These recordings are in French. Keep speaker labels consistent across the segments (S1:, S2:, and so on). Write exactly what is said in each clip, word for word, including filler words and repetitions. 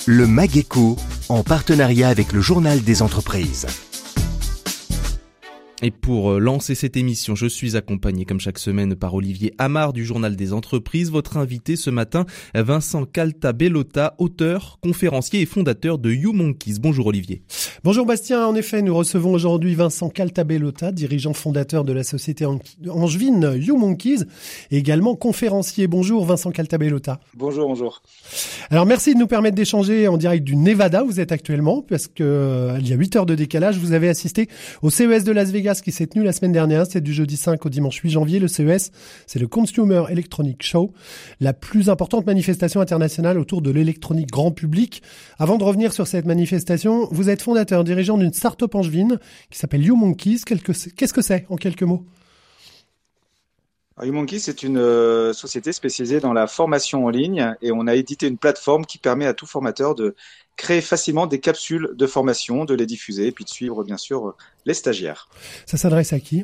S1: Le MAG-Éco, en partenariat avec le Journal des entreprises.
S2: Et pour lancer cette émission, je suis accompagné comme chaque semaine par Olivier Amar du Journal des entreprises. Votre invité ce matin, Vincent Caltabellota, auteur, conférencier et fondateur de YouMonkeys. Bonjour Olivier.
S3: Bonjour Bastien, en effet, nous recevons aujourd'hui Vincent Caltabellota, dirigeant fondateur de la société angevine YouMonkeys et également conférencier. Bonjour Vincent Caltabellota.
S4: Bonjour, bonjour.
S3: Alors merci de nous permettre d'échanger en direct du Nevada, vous êtes actuellement, parce que euh, il y a huit heures de décalage, vous avez assisté au C E S de Las Vegas qui s'est tenu la semaine dernière, c'est du jeudi cinq au dimanche huit janvier. Le C E S, c'est le Consumer Electronic Show, la plus importante manifestation internationale autour de l'électronique grand public. Avant de revenir sur cette manifestation, vous êtes fondateur, dirigeant d'une start-up angevine qui s'appelle YouMonkeys. Qu'est-ce que c'est en quelques mots ?
S4: YouMonkeys, c'est une euh, société spécialisée dans la formation en ligne et on a édité une plateforme qui permet à tout formateur de créer facilement des capsules de formation, de les diffuser et puis de suivre bien sûr les stagiaires.
S3: Ça s'adresse à qui ?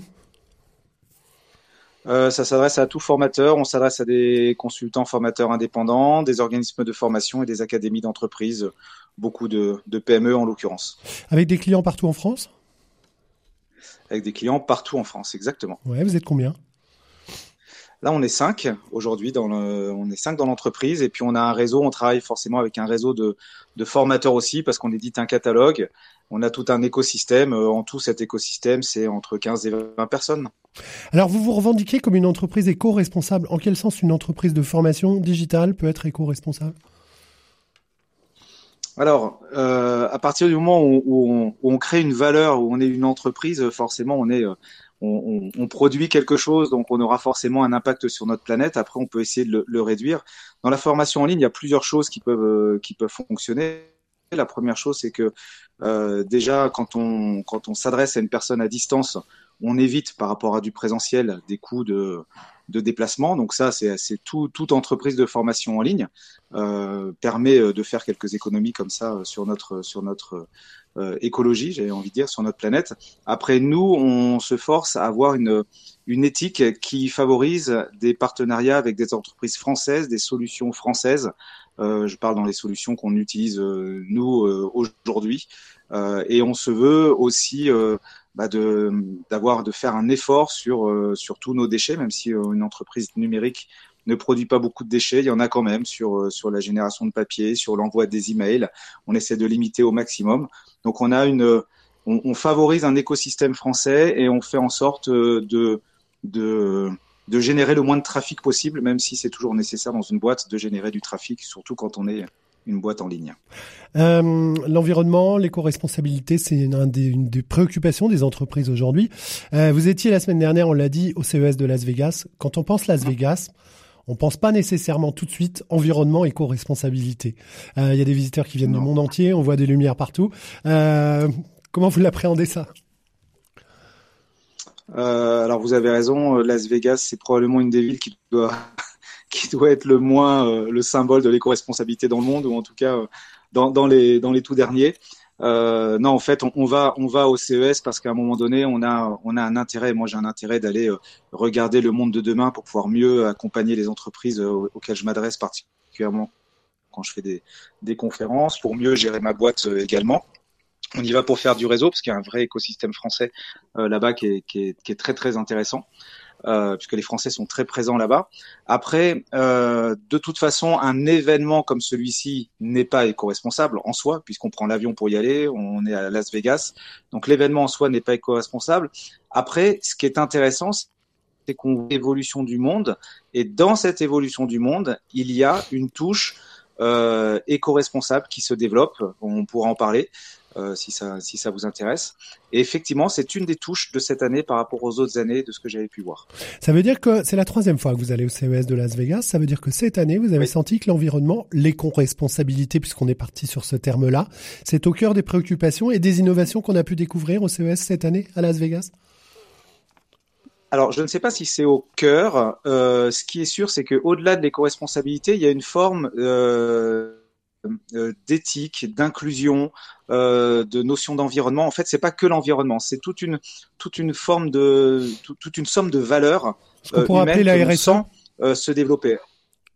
S4: euh, Ça s'adresse à tout formateur, on s'adresse à des consultants formateurs indépendants, des organismes de formation et des académies d'entreprise, beaucoup de, de P M E en l'occurrence.
S3: Avec des clients partout en France ?
S4: Avec des clients partout en France, exactement.
S3: Ouais, vous êtes combien ?
S4: Là, on est cinq aujourd'hui, dans le, on est cinq dans l'entreprise et puis on a un réseau, on travaille forcément avec un réseau de, de formateurs aussi parce qu'on édite un catalogue. On a tout un écosystème. En tout, cet écosystème, c'est entre quinze et vingt personnes.
S3: Alors, vous vous revendiquez comme une entreprise éco-responsable. En quel sens une entreprise de formation digitale peut être éco-responsable ?
S4: Alors, euh, à partir du moment où, où, on, où on crée une valeur, où on est une entreprise, forcément, on est... On, on, on produit quelque chose, donc on aura forcément un impact sur notre planète. Après, on peut essayer de le, le réduire. Dans la formation en ligne, il y a plusieurs choses qui peuvent euh, qui peuvent fonctionner. La première chose, c'est que euh, déjà, quand on quand on s'adresse à une personne à distance, on évite par rapport à du présentiel des coûts de de déplacement. Donc ça, c'est c'est tout toute entreprise de formation en ligne euh, permet de faire quelques économies comme ça sur notre sur notre Euh, écologie, j'avais envie de dire, sur notre planète. Après, nous, on se force à avoir une, une éthique qui favorise des partenariats avec des entreprises françaises, des solutions françaises. Euh, je parle dans les solutions qu'on utilise, euh, nous, euh, aujourd'hui. Euh, et on se veut aussi euh, bah de, d'avoir, de faire un effort sur, euh, sur tous nos déchets, même si euh, une entreprise numérique ne produit pas beaucoup de déchets, il y en a quand même sur sur la génération de papier, sur l'envoi des emails. On essaie de limiter au maximum. Donc on a une, on, on favorise un écosystème français et on fait en sorte de de de générer le moins de trafic possible, même si c'est toujours nécessaire dans une boîte de générer du trafic, surtout quand on est une boîte en ligne.
S3: Euh, l'environnement, l'éco-responsabilité, c'est une des, une des préoccupations des entreprises aujourd'hui. Euh, vous étiez la semaine dernière, on l'a dit, au C E S de Las Vegas. Quand on pense Las Vegas, on pense pas nécessairement tout de suite environnement, éco-responsabilité. Il euh, y a des visiteurs qui viennent non. du monde entier, on voit des lumières partout. Euh, comment vous l'appréhendez ça ?
S4: euh, Alors vous avez raison, Las Vegas, c'est probablement une des villes qui doit qui doit être le moins euh, le symbole de l'éco-responsabilité dans le monde, ou en tout cas euh, dans, dans les dans les tout derniers. Euh, non, en fait, on, on va on va au C E S parce qu'à un moment donné, on a on a un intérêt. Moi, j'ai un intérêt d'aller euh, regarder le monde de demain pour pouvoir mieux accompagner les entreprises euh, auxquelles je m'adresse particulièrement quand je fais des des conférences, pour mieux gérer ma boîte euh, également. On y va pour faire du réseau parce qu'il y a un vrai écosystème français euh, là-bas qui est qui est qui est très très intéressant. Euh, puisque les Français sont très présents là-bas. Après, euh, de toute façon, un événement comme celui-ci n'est pas éco-responsable en soi, puisqu'on prend l'avion pour y aller, on est à Las Vegas, donc l'événement en soi n'est pas éco-responsable. Après, ce qui est intéressant, c'est qu'on voit l'évolution du monde, et dans cette évolution du monde, il y a une touche euh, éco-responsable qui se développe, on pourra en parler. Euh, si ça si ça vous intéresse. Et effectivement, c'est une des touches de cette année par rapport aux autres années de ce que j'avais pu voir.
S3: Ça veut dire que c'est la troisième fois que vous allez au C E S de Las Vegas. Ça veut dire que cette année, vous avez oui. senti que l'environnement, l'éco-responsabilité, puisqu'on est parti sur ce terme-là, c'est au cœur des préoccupations et des innovations qu'on a pu découvrir au C E S cette année à Las Vegas.
S4: Alors, je ne sais pas si c'est au cœur. Euh, ce qui est sûr, c'est qu'au-delà de l'éco-responsabilité, il y a une forme euh, euh, d'éthique, d'inclusion, euh, de notion d'environnement. En fait, c'est pas que l'environnement, c'est toute une toute une forme de tout, toute une somme de valeurs
S3: euh, humaines
S4: que
S3: la
S4: l'on
S3: R S A
S4: sent euh, se développer.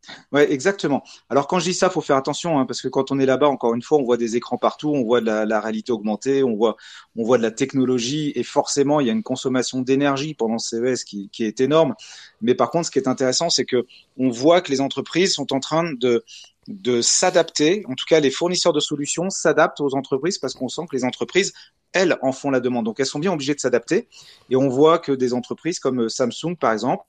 S4: Ouais, exactement. Alors quand je dis ça, faut faire attention, hein, parce que quand on est là-bas, encore une fois, on voit des écrans partout, on voit de la, la réalité augmentée, on voit, on voit de la technologie, et forcément, il y a une consommation d'énergie pendant ce C E S qui, qui est énorme. Mais par contre, ce qui est intéressant, c'est que on voit que les entreprises sont en train de de s'adapter. En tout cas, les fournisseurs de solutions s'adaptent aux entreprises parce qu'on sent que les entreprises, elles, en font la demande. Donc, elles sont bien obligées de s'adapter. Et on voit que des entreprises comme Samsung, par exemple,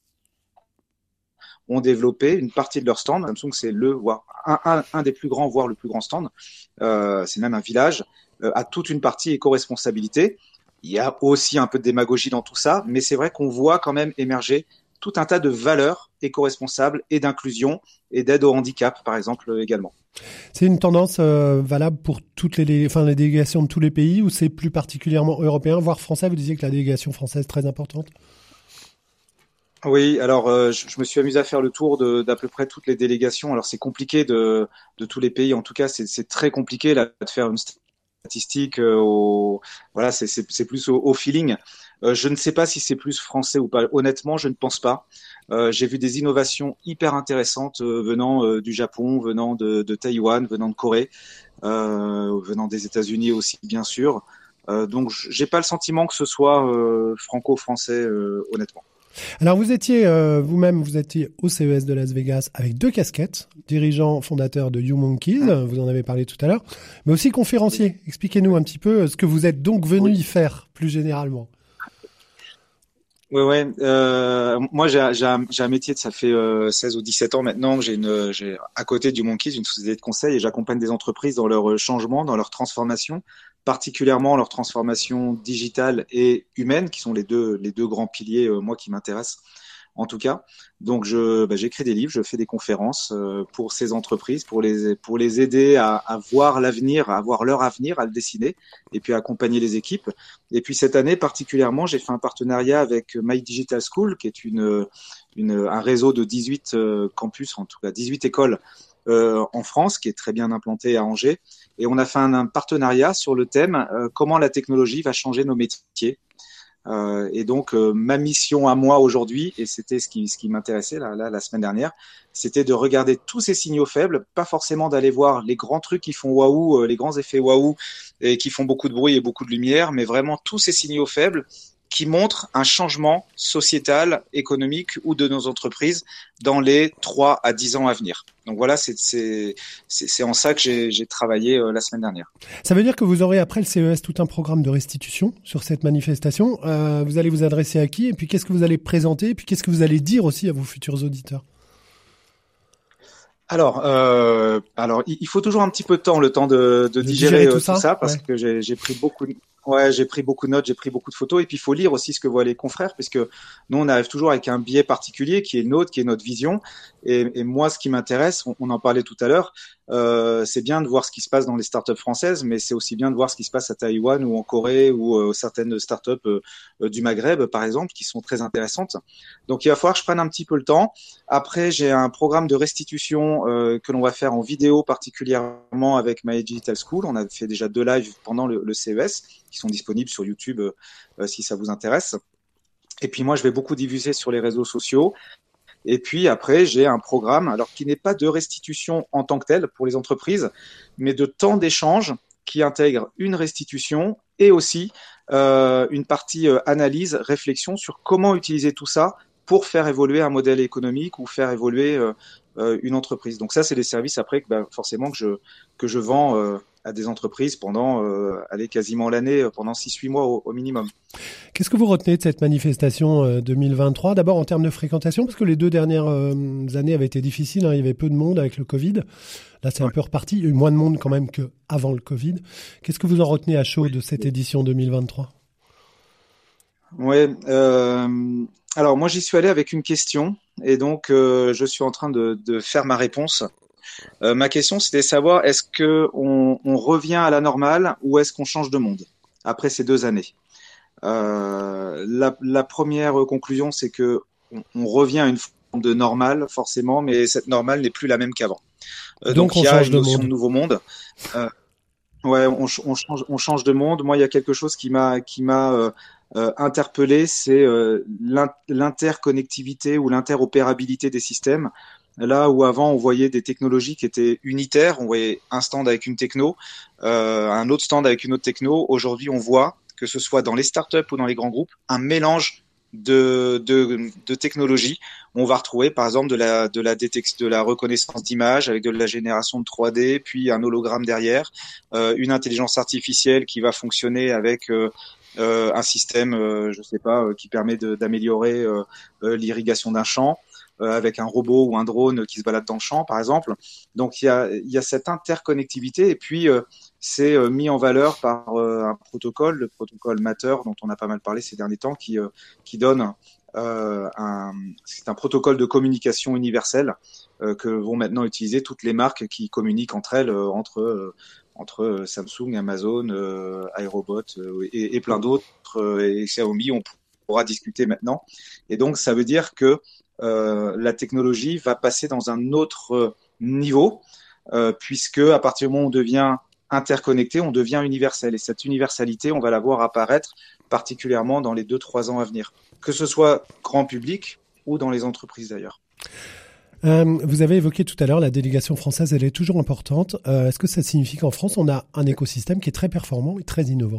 S4: ont développé une partie de leur stand. Samsung, c'est le, voire un, un, un des plus grands, voire le plus grand stand. Euh, c'est même un village, euh, a toute une partie éco-responsabilité. Il y a aussi un peu de démagogie dans tout ça, mais c'est vrai qu'on voit quand même émerger tout un tas de valeurs éco-responsables et d'inclusion et d'aide au handicap, par exemple, également.
S3: C'est une tendance euh, valable pour toutes les, enfin, les délégations de tous les pays, ou c'est plus particulièrement européen, voire français? Vous disiez que la délégation française est très importante.
S4: Oui, alors euh, je, je me suis amusé à faire le tour de, d'à peu près toutes les délégations. Alors c'est compliqué de, de tous les pays. En tout cas, c'est, c'est très compliqué là de faire une statistique. Euh, au, voilà, c'est, c'est, c'est plus au, au feeling. Euh, je ne sais pas si c'est plus français ou pas. Honnêtement, je ne pense pas. Euh, j'ai vu des innovations hyper intéressantes euh, venant euh, du Japon, venant de, de Taïwan, venant de Corée, euh, venant des États-Unis aussi, bien sûr. Euh, donc, j'ai pas le sentiment que ce soit euh, franco-français, euh, honnêtement.
S3: Alors vous étiez euh, vous-même, vous étiez au C E S de Las Vegas avec deux casquettes, dirigeant fondateur de YouMonkeys, vous en avez parlé tout à l'heure, mais aussi conférencier. Expliquez-nous un petit peu ce que vous êtes donc venu oui. y faire plus généralement.
S4: Oui, ouais. Euh, moi, j'ai, j'ai, un, j'ai un métier de ça fait euh, seize ou dix-sept ans maintenant que j'ai une, j'ai à côté du YouMonkeys une société de conseil et j'accompagne des entreprises dans leur changement, dans leur transformation, particulièrement leur transformation digitale et humaine, qui sont les deux les deux grands piliers euh, moi qui m'intéressent en tout cas. Donc je bah, j'écris des livres, je fais des conférences euh, pour ces entreprises, pour les pour les aider à, à voir l'avenir, à voir leur avenir, à le dessiner, et puis à accompagner les équipes. Et puis cette année particulièrement, j'ai fait un partenariat avec My Digital School, qui est une une un réseau de dix-huit euh, campus, en tout cas dix-huit écoles euh, en France, qui est très bien implanté à Angers. Et on a fait un, un partenariat sur le thème euh, comment la technologie va changer nos métiers. Euh, et donc euh, ma mission à moi aujourd'hui, et c'était ce qui, ce qui m'intéressait là, là, la semaine dernière, c'était de regarder tous ces signaux faibles, pas forcément d'aller voir les grands trucs qui font waouh, euh, les grands effets waouh et qui font beaucoup de bruit et beaucoup de lumière, mais vraiment tous ces signaux faibles qui montrent un changement sociétal, économique ou de nos entreprises dans les trois à dix ans à venir. Donc voilà, c'est, c'est, c'est, c'est en ça que j'ai, j'ai travaillé euh, la semaine dernière.
S3: Ça veut dire que vous aurez après le C E S tout un programme de restitution sur cette manifestation. Euh, vous allez vous adresser à qui? Et puis qu'est-ce que vous allez présenter? Et puis qu'est-ce que vous allez dire aussi à vos futurs auditeurs?
S4: Alors, euh, alors, il faut toujours un petit peu de temps, le temps de, de, de digérer, digérer tout, tout ça, ça parce ouais. que j'ai, j'ai pris beaucoup de... Ouais, j'ai pris beaucoup de notes, j'ai pris beaucoup de photos, et puis il faut lire aussi ce que voient les confrères, puisque nous on arrive toujours avec un biais particulier qui est nôtre, qui est notre vision. Et, et moi, ce qui m'intéresse, on, on en parlait tout à l'heure, euh, c'est bien de voir ce qui se passe dans les startups françaises, mais c'est aussi bien de voir ce qui se passe à Taïwan ou en Corée ou euh, certaines startups euh, du Maghreb, par exemple, qui sont très intéressantes. Donc il va falloir que je prenne un petit peu le temps. Après, j'ai un programme de restitution euh, que l'on va faire en vidéo, particulièrement avec My Digital School. On a fait déjà deux lives pendant le, le C E S, qui sont disponibles sur YouTube euh, si ça vous intéresse. Et puis moi, je vais beaucoup diffuser sur les réseaux sociaux. Et puis après, j'ai un programme, alors qui n'est pas de restitution en tant que tel pour les entreprises, mais de temps d'échange qui intègre une restitution et aussi euh, une partie euh, analyse, réflexion sur comment utiliser tout ça pour faire évoluer un modèle économique ou faire évoluer euh, euh, une entreprise. Donc ça, c'est des services après que bah, forcément que je que je vends euh, à des entreprises pendant euh, allez, quasiment l'année, pendant six huit mois au, au minimum.
S3: Qu'est-ce que vous retenez de cette manifestation euh, deux mille vingt-trois? D'abord en termes de fréquentation, parce que les deux dernières euh, années avaient été difficiles, hein, il y avait peu de monde avec le Covid. Là, c'est ouais. un peu reparti. Il y a eu moins de monde quand même qu'avant le Covid. Qu'est-ce que vous en retenez à chaud oui. de cette édition deux mille vingt-trois?
S4: Oui, euh, alors moi j'y suis allé avec une question et donc euh, je suis en train de, de faire ma réponse. Euh, ma question c'était de savoir est-ce que on, on revient à la normale ou est-ce qu'on change de monde après ces deux années. Euh, la, la première conclusion c'est que on, on revient à une forme de normale forcément, mais cette normale n'est plus la même qu'avant. Euh, donc, donc il y a une notion de, de nouveau monde. Euh, ouais, on, on change, on change de monde. Moi il y a quelque chose qui m'a, qui m'a euh, Euh, interpellé, c'est euh, l'interconnectivité ou l'interopérabilité des systèmes. Là où avant on voyait des technologies qui étaient unitaires, on voyait un stand avec une techno, euh, un autre stand avec une autre techno. Aujourd'hui, on voit que ce soit dans les startups ou dans les grands groupes, un mélange de, de, de technologies. On va retrouver par exemple de la, de la détection, de la reconnaissance d'image avec de la génération de trois D, puis un hologramme derrière, euh, une intelligence artificielle qui va fonctionner avec euh, euh, un système, euh, je sais pas, euh, qui permet de, d'améliorer euh, euh, l'irrigation d'un champ, euh, avec un robot ou un drone qui se balade dans le champ, par exemple. Donc il y a, il y a cette interconnectivité et puis euh, c'est euh, mis en valeur par euh, un protocole, le protocole Matter, dont on a pas mal parlé ces derniers temps, qui, euh, qui donne euh, un, c'est un protocole de communication universelle euh, que vont maintenant utiliser toutes les marques qui communiquent entre elles, euh, entre euh, entre Samsung, Amazon, euh, iRobot euh, et, et plein d'autres, euh, et Xiaomi, on pourra discuter maintenant. Et donc ça veut dire que euh, la technologie va passer dans un autre niveau, euh, puisque à partir du moment où on devient interconnecté, on devient universel. Et cette universalité, on va la voir apparaître particulièrement dans les deux, trois ans à venir, que ce soit grand public ou dans les entreprises d'ailleurs.
S3: Euh, vous avez évoqué tout à l'heure la délégation française, elle est toujours importante. Euh, est-ce que ça signifie qu'en France, on a un écosystème qui est très performant et très innovant ?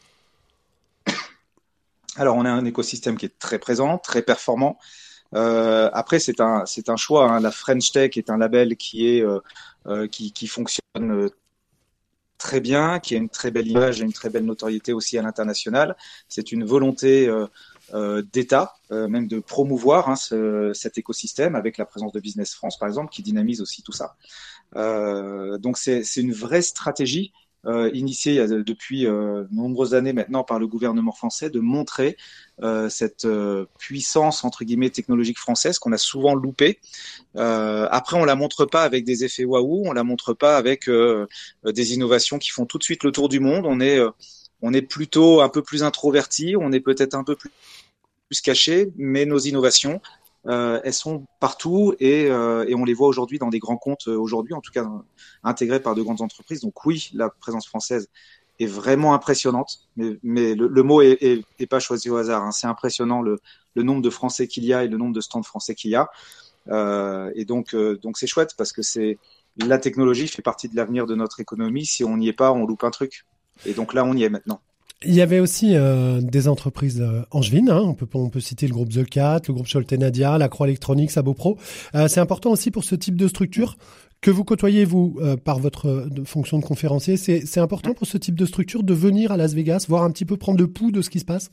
S4: Alors, on a un écosystème qui est très présent, très performant. Euh, après, c'est un, c'est un choix. Hein. La French Tech est un label qui est euh, euh, qui, qui fonctionne euh, très bien, qui a une très belle image et une très belle notoriété aussi à l'international. C'est une volonté euh, euh, d'État, euh, même de promouvoir hein, ce, cet écosystème avec la présence de Business France, par exemple, qui dynamise aussi tout ça. Euh, donc, c'est, c'est une vraie stratégie euh, initiée il y a de, depuis euh, de nombreuses années maintenant par le gouvernement français de montrer euh, cette euh, puissance, entre guillemets, technologique française qu'on a souvent loupée. Euh, après, on la montre pas avec des effets waouh, on la montre pas avec euh, des innovations qui font tout de suite le tour du monde. On est, euh, on est plutôt un peu plus introverti, on est peut-être un peu plus, plus caché, mais nos innovations, euh, elles sont partout et, euh, et on les voit aujourd'hui dans des grands comptes, euh, aujourd'hui en tout cas euh, intégrés par de grandes entreprises. Donc oui, la présence française est vraiment impressionnante, mais, mais le, le mot est, est, est pas choisi au hasard. Hein. C'est impressionnant le, le nombre de Français qu'il y a et le nombre de stands français qu'il y a. Euh, et donc, euh, donc c'est chouette parce que c'est la technologie fait partie de l'avenir de notre économie. Si on n'y est pas, on loupe un truc. Et donc là, on y est maintenant.
S3: Il y avait aussi euh, des entreprises euh, angevines. Hein. On peut on peut citer le groupe The Cat, le groupe Scholte Nadia, la Croix Electronics, Sabopro. Euh, c'est important aussi pour ce type de structure que vous côtoyez vous euh, par votre euh, fonction de conférencier. C'est c'est important pour ce type de structure de venir à Las Vegas, voir un petit peu prendre le pouls de ce qui se passe.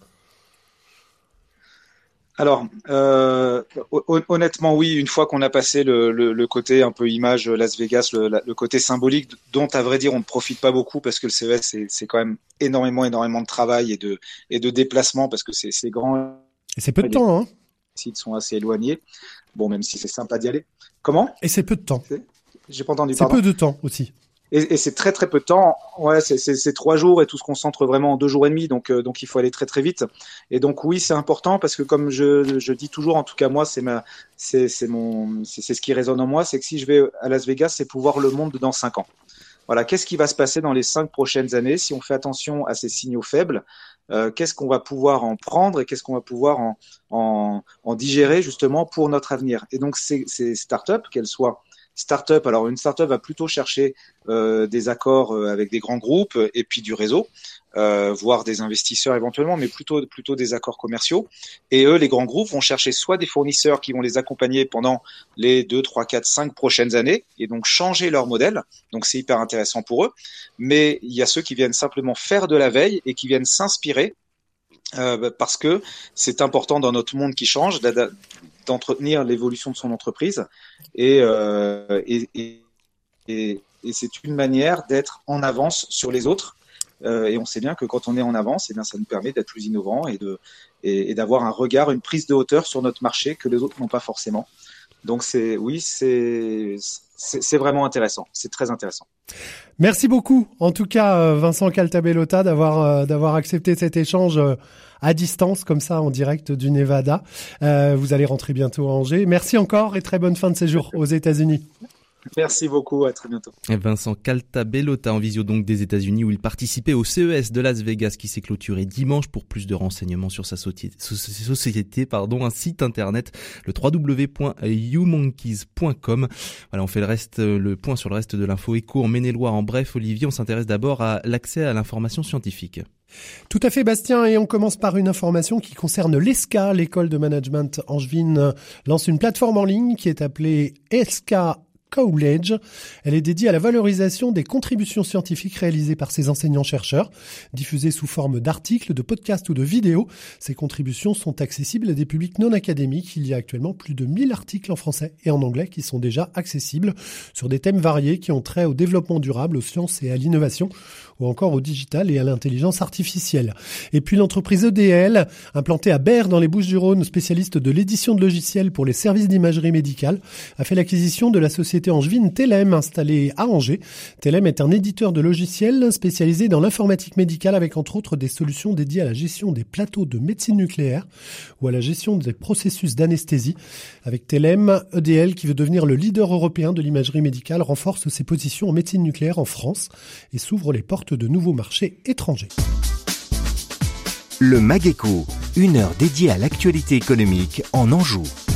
S4: Alors, euh, honnêtement, oui, une fois qu'on a passé le, le, le côté un peu image Las Vegas, le, le côté symbolique, dont à vrai dire on ne profite pas beaucoup parce que le C E S c'est, c'est quand même énormément, énormément de travail et de et de déplacement parce que c'est, c'est grand.
S3: Et c'est peu de temps, hein.
S4: Les sites sont assez éloignés. Bon, même si c'est sympa d'y aller. Comment ?
S3: Et c'est peu de temps.
S4: C'est... J'ai pas entendu.
S3: C'est
S4: pardon.
S3: peu de temps aussi.
S4: Et, et c'est très très peu de temps. Ouais, c'est, c'est, c'est trois jours et tout se concentre vraiment en deux jours et demi. Donc, euh, donc il faut aller très très vite. Et donc oui, c'est important parce que comme je, je dis toujours, en tout cas moi, c'est ma, c'est, c'est mon, c'est, c'est ce qui résonne en moi, c'est que si je vais à Las Vegas, c'est pour voir le monde dans cinq ans. Voilà, qu'est-ce qui va se passer dans les cinq prochaines années si on fait attention à ces signaux faibles. Euh, qu'est-ce qu'on va pouvoir en prendre et qu'est-ce qu'on va pouvoir en, en, en digérer justement pour notre avenir. Et donc ces, ces startups, qu'elles soient Startup, alors une startup va plutôt chercher euh, des accords euh, avec des grands groupes et puis du réseau, euh, voire des investisseurs éventuellement, mais plutôt plutôt des accords commerciaux. Et eux, les grands groupes vont chercher soit des fournisseurs qui vont les accompagner pendant les deux, trois, quatre, cinq prochaines années et donc changer leur modèle. Donc c'est hyper intéressant pour eux. Mais il y a ceux qui viennent simplement faire de la veille et qui viennent s'inspirer euh, parce que c'est important dans notre monde qui change d'entretenir l'évolution de son entreprise et, euh, et, et, et, et c'est une manière d'être en avance sur les autres euh, et on sait bien que quand on est en avance, eh bien, ça nous permet d'être plus innovant et, de, et, et d'avoir un regard, une prise de hauteur sur notre marché que les autres n'ont pas forcément. Donc c'est, oui, c'est, c'est, c'est vraiment intéressant, c'est très intéressant.
S3: Merci beaucoup, en tout cas Vincent Caltabellota, d'avoir euh, d'avoir accepté cet échange euh, à distance comme ça en direct du Nevada. Euh, vous allez rentrer bientôt à Angers. Merci encore et très bonne fin de séjour aux États-Unis.
S4: Merci beaucoup, à très bientôt.
S2: Vincent Calta-Bellota en visio donc des États-Unis où il participait au C E S de Las Vegas qui s'est clôturé dimanche. Pour plus de renseignements sur sa société, société pardon, un site internet, le w w w point you monkeys point com. Voilà, on fait le reste, le point sur le reste de l'info éco en Maine-et-Loire. En bref, Olivier, on s'intéresse d'abord à l'accès à l'information scientifique.
S3: Tout à fait, Bastien, et on commence par une information qui concerne l'E S C A. L'école de management angevine lance une plateforme en ligne qui est appelée E S C A College. Elle est dédiée à la valorisation des contributions scientifiques réalisées par ses enseignants-chercheurs, diffusées sous forme d'articles, de podcasts ou de vidéos. Ces contributions sont accessibles à des publics non académiques. Il y a actuellement plus de mille articles en français et en anglais qui sont déjà accessibles sur des thèmes variés qui ont trait au développement durable, aux sciences et à l'innovation, ou encore au digital et à l'intelligence artificielle. Et puis l'entreprise E D L, implantée à Berre dans les Bouches-du-Rhône, spécialiste de l'édition de logiciels pour les services d'imagerie médicale, a fait l'acquisition de la société angevine Telem, installée à Angers. Telem est un éditeur de logiciels spécialisé dans l'informatique médicale avec entre autres des solutions dédiées à la gestion des plateaux de médecine nucléaire ou à la gestion des processus d'anesthésie. Avec Telem, E D L, qui veut devenir le leader européen de l'imagerie médicale, renforce ses positions en médecine nucléaire en France et s'ouvre les portes de nouveaux marchés étrangers.
S1: Le MAG Éco, une heure dédiée à l'actualité économique en Anjou.